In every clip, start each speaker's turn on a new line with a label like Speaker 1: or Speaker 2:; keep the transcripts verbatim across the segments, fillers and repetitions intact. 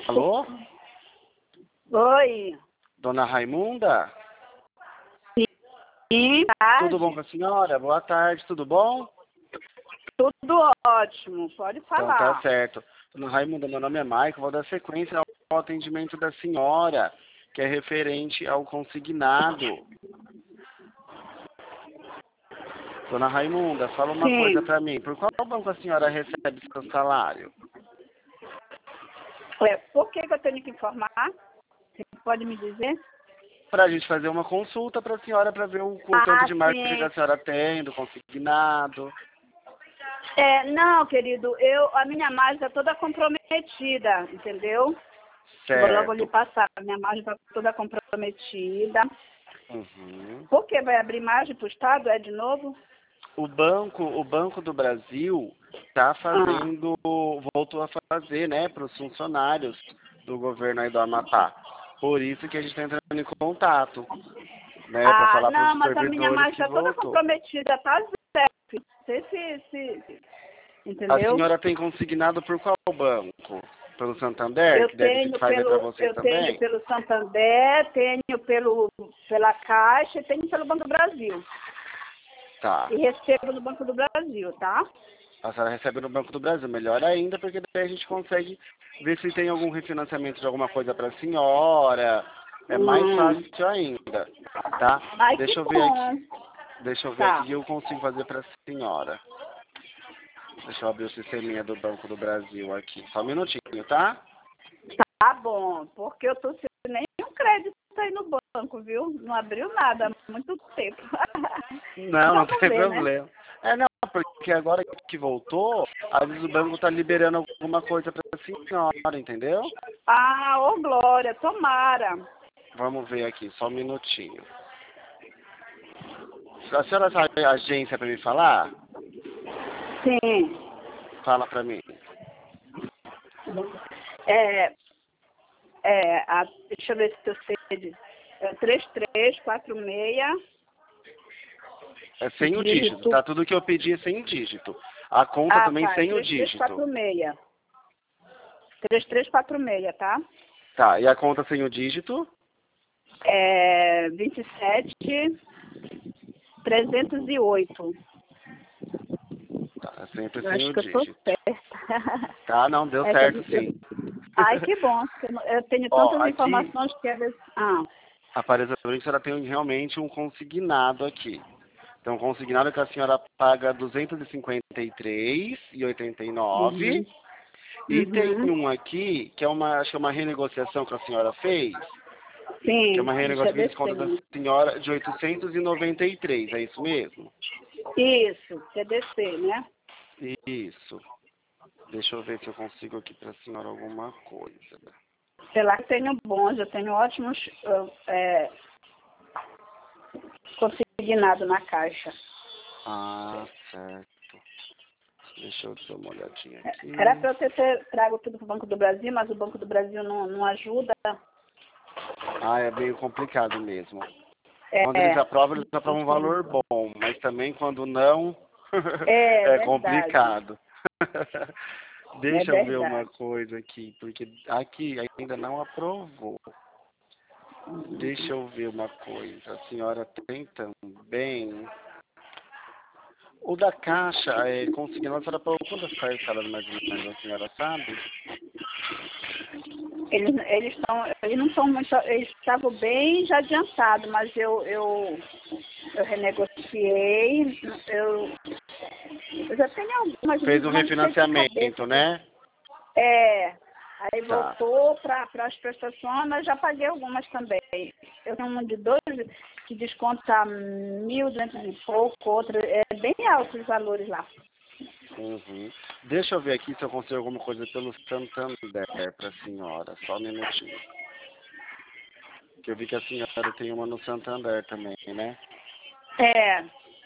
Speaker 1: Alô?
Speaker 2: Oi.
Speaker 1: Dona Raimunda?
Speaker 2: Sim, tarde.
Speaker 1: Tudo bom com a senhora? Boa tarde, tudo bom?
Speaker 2: Tudo ótimo, pode falar.
Speaker 1: Então tá certo. Dona Raimunda, meu nome é Maico, vou dar sequência ao atendimento da senhora, que é referente ao consignado. Dona Raimunda, fala uma
Speaker 2: Sim.
Speaker 1: coisa pra mim. Por qual banco a senhora recebe seu salário?
Speaker 2: É, por que, que eu tenho que informar? Você pode me dizer?
Speaker 1: Pra gente fazer uma consulta pra senhora pra ver o, o tanto
Speaker 2: Ah,
Speaker 1: de marketing
Speaker 2: sim.
Speaker 1: que a senhora tem, do consignado.
Speaker 2: É, não, querido, eu, a minha margem está toda comprometida, entendeu? Vou logo lhe
Speaker 1: Certo.
Speaker 2: passar. A minha margem está toda comprometida.
Speaker 1: Uhum.
Speaker 2: Por que vai abrir margem para o Estado? É de novo?
Speaker 1: O banco, o Banco do Brasil está fazendo, voltou a fazer, né, para os funcionários do governo aí do Amapá. Por isso que a gente está entrando em contato, né, para
Speaker 2: Ah,
Speaker 1: falar para os
Speaker 2: não, mas a minha
Speaker 1: servidores
Speaker 2: margem
Speaker 1: que
Speaker 2: está toda
Speaker 1: voltou.
Speaker 2: comprometida, tá zero. Não sei se, se,
Speaker 1: A
Speaker 2: entendeu?
Speaker 1: senhora tem consignado por qual banco? Pelo Santander,
Speaker 2: Eu
Speaker 1: que deve
Speaker 2: tenho
Speaker 1: fazer para
Speaker 2: pelo,
Speaker 1: você
Speaker 2: eu tenho
Speaker 1: também?
Speaker 2: pelo Santander, tenho pelo, pela Caixa e tenho pelo Banco do Brasil.
Speaker 1: Tá.
Speaker 2: E recebo no Banco do Brasil, tá?
Speaker 1: A senhora recebe no Banco do Brasil, melhor ainda, porque daí a gente consegue ver se tem algum refinanciamento de alguma coisa para a senhora. É mais
Speaker 2: Hum.
Speaker 1: fácil ainda, tá?
Speaker 2: Ai, que
Speaker 1: Deixa eu ver
Speaker 2: bom.
Speaker 1: aqui. Deixa eu ver aqui o
Speaker 2: Tá.
Speaker 1: que eu consigo fazer para a senhora. Deixa eu abrir o sisteminha do Banco do Brasil aqui. Só um minutinho, tá?
Speaker 2: Tá bom, porque eu tô sem nenhum crédito aí no banco, viu? Não abriu nada há muito tempo.
Speaker 1: Não, não
Speaker 2: Vamos
Speaker 1: tem
Speaker 2: ver, né?
Speaker 1: problema. É, não, porque agora que voltou, às vezes o banco tá liberando alguma coisa para a senhora, entendeu?
Speaker 2: Ah, ô Glória, tomara.
Speaker 1: Vamos ver aqui, só um minutinho. A senhora sabe a agência para me falar?
Speaker 2: Sim.
Speaker 1: Fala para mim.
Speaker 2: É, é, a, deixa eu ver se eu sei. É três três quatro seis.
Speaker 1: É sem o dígito,
Speaker 2: Dígito.
Speaker 1: tá? Tudo que eu pedi é sem dígito. A conta
Speaker 2: Ah,
Speaker 1: também
Speaker 2: tá.
Speaker 1: sem o
Speaker 2: três três
Speaker 1: dígito.
Speaker 2: quatro seis. três três quatro seis, tá?
Speaker 1: Tá, e a conta sem o dígito?
Speaker 2: É vinte e sete trezentos e oito.
Speaker 1: Tá, é sempre
Speaker 2: Eu
Speaker 1: sem
Speaker 2: acho
Speaker 1: o
Speaker 2: que eu tô
Speaker 1: dígito.
Speaker 2: certa.
Speaker 1: Tá, não, deu
Speaker 2: É que
Speaker 1: certo
Speaker 2: eu,
Speaker 1: sim.
Speaker 2: eu- Ai, que bom. porque Eu eu tenho
Speaker 1: Ó,
Speaker 2: tantas
Speaker 1: aqui,
Speaker 2: informações que às vezes... Ah,
Speaker 1: aparece pra mim que a senhora tem realmente um consignado aqui. Então, o consignado que a senhora paga duzentos e cinquenta e três reais e oitenta e nove.
Speaker 2: uhum,
Speaker 1: E tem
Speaker 2: uhum.
Speaker 1: um aqui, que é uma, acho que é uma renegociação que a senhora fez, que é
Speaker 2: Sim,
Speaker 1: uma
Speaker 2: deixa eu
Speaker 1: renegociação de desconto da
Speaker 2: descer.
Speaker 1: senhora de oitocentos e noventa e três, é isso mesmo?
Speaker 2: Isso, quer descer, né?
Speaker 1: Isso. Deixa eu ver se eu consigo aqui para a senhora alguma coisa.
Speaker 2: Sei lá, eu tenho bons, eu tenho ótimos é, consignado na caixa.
Speaker 1: Ah, certo. Deixa eu dar uma olhadinha aqui.
Speaker 2: Era para eu ter ter- trago tudo para o Banco do Brasil, mas o Banco do Brasil não, não ajuda.
Speaker 1: Ah, é meio complicado mesmo. Quando eles
Speaker 2: É,
Speaker 1: aprovam, eles aprovam um valor bom, mas também quando não,
Speaker 2: é
Speaker 1: é
Speaker 2: verdade,
Speaker 1: complicado.
Speaker 2: é
Speaker 1: Deixa eu ver uma
Speaker 2: verdade.
Speaker 1: coisa aqui, porque aqui ainda não aprovou. Deixa eu ver uma coisa. A senhora tem também. O da Caixa, é, conseguindo, a senhora pagou quantas parcelas mais ou menos, a senhora sabe?
Speaker 2: Eles, eles, tão, eles não são muito. Eles estavam bem já adiantados, mas eu, eu, eu renegociei. Eu, eu já tenho algumas,
Speaker 1: Fez um
Speaker 2: mas não sei de
Speaker 1: refinanciamento,
Speaker 2: cabeça.
Speaker 1: né?
Speaker 2: É, aí
Speaker 1: Tá.
Speaker 2: voltou para as prestações, mas já paguei algumas também. Eu tenho uma de dois que desconta mil duzentos e pouco, outra. É bem alto os valores lá.
Speaker 1: Uhum. Deixa eu ver aqui se eu consigo alguma coisa pelo Santander para a senhora. Só um minutinho. Que eu vi que a senhora tem uma no Santander também, né?
Speaker 2: É.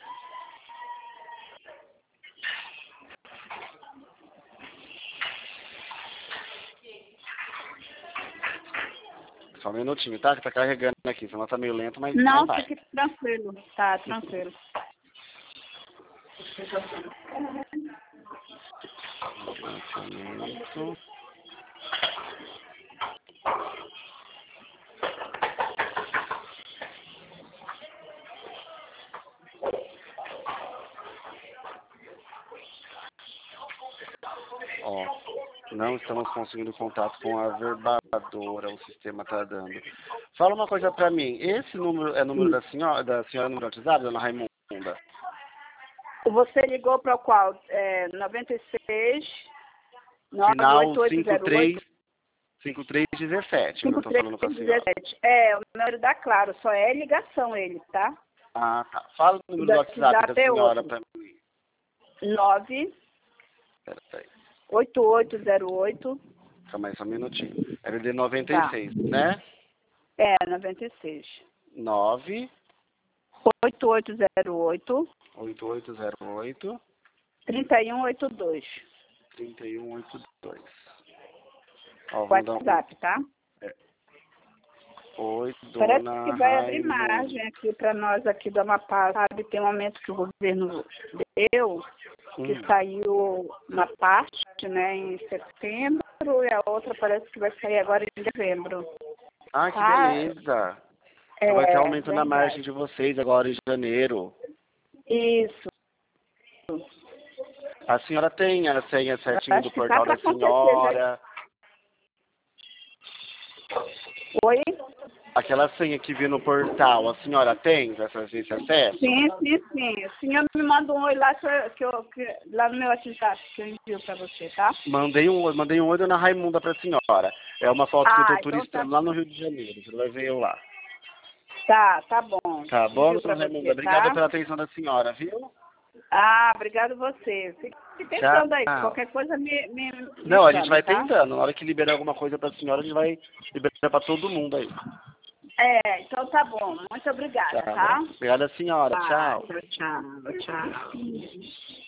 Speaker 1: Só um minutinho, tá? Que tá carregando aqui. Senão tá meio lento, mas, mas
Speaker 2: Não,
Speaker 1: vai.
Speaker 2: fique tranquilo. Tá, tranquilo.
Speaker 1: Financiamento. Ó, não estamos conseguindo contato com a verbadora, o sistema está dando. Fala uma coisa para mim, esse número é número da senhora, da senhora número do WhatsApp, dona Raimunda?
Speaker 2: Você ligou para o qual? É, noventa e seis,
Speaker 1: Final
Speaker 2: nove oito oito zero oito.
Speaker 1: cinco três dezessete, quando eu tô falando com a senhora.
Speaker 2: É, o número da Claro, só é ligação ele, tá?
Speaker 1: Ah, tá. Fala o número do
Speaker 2: Da-
Speaker 1: WhatsApp da
Speaker 2: da
Speaker 1: senhora
Speaker 2: P
Speaker 1: para mim.
Speaker 2: nove
Speaker 1: Peraí,
Speaker 2: oito oito zero oito.
Speaker 1: calma aí, só um minutinho. Era de noventa e
Speaker 2: Tá.
Speaker 1: seis, né?
Speaker 2: É, noventa e seis.
Speaker 1: nove
Speaker 2: oito oito zero oito,
Speaker 1: oito oito zero oito,
Speaker 2: três um oito dois.
Speaker 1: três um oito dois. Ó, vou dar um...
Speaker 2: WhatsApp, tá?
Speaker 1: Oi,
Speaker 2: Parece
Speaker 1: dona
Speaker 2: que vai abrir
Speaker 1: Raimunda.
Speaker 2: margem aqui para nós aqui do Amapá, sabe? Tem um aumento que o governo deu, que
Speaker 1: Hum.
Speaker 2: saiu uma parte, né, em setembro, e a outra parece que vai sair agora em dezembro.
Speaker 1: Ah, que
Speaker 2: Ah,
Speaker 1: beleza.
Speaker 2: é,
Speaker 1: Então vai ter aumento na
Speaker 2: verdade.
Speaker 1: margem de vocês agora em janeiro.
Speaker 2: Isso.
Speaker 1: A senhora tem a senha certinha do
Speaker 2: Acho que tá
Speaker 1: portal
Speaker 2: para
Speaker 1: da
Speaker 2: acontecer.
Speaker 1: senhora.
Speaker 2: Oi?
Speaker 1: Aquela senha que viu no portal, a senhora tem essa, esse acesso?
Speaker 2: Sim, sim, sim. O senhor me manda um oi lá, que eu, que eu- que- lá no meu WhatsApp, que eu envio para você, tá?
Speaker 1: Mandei um, mandei um oi, dona Raimunda, pra senhora. É uma foto que eu
Speaker 2: Ah,
Speaker 1: tô
Speaker 2: então
Speaker 1: turistando
Speaker 2: tá.
Speaker 1: lá no Rio de Janeiro. Você vai ver eu lá.
Speaker 2: Tá, tá bom.
Speaker 1: Tá bom,
Speaker 2: Envio
Speaker 1: dona
Speaker 2: para
Speaker 1: Raimunda?
Speaker 2: você,
Speaker 1: Obrigada
Speaker 2: tá?
Speaker 1: pela atenção da senhora, viu?
Speaker 2: Ah, obrigado você. Fique
Speaker 1: Tchau.
Speaker 2: pensando aí. Qualquer coisa me, me, me
Speaker 1: Não, a gente
Speaker 2: chama,
Speaker 1: vai
Speaker 2: tá?
Speaker 1: tentando. Na hora que liberar alguma coisa pra senhora, a gente vai liberar pra todo mundo aí.
Speaker 2: É, então tá bom. Muito obrigada,
Speaker 1: Tá?
Speaker 2: tá?
Speaker 1: Obrigada, senhora.
Speaker 2: Ah,
Speaker 1: Tchau.
Speaker 2: tchau, tchau, tchau.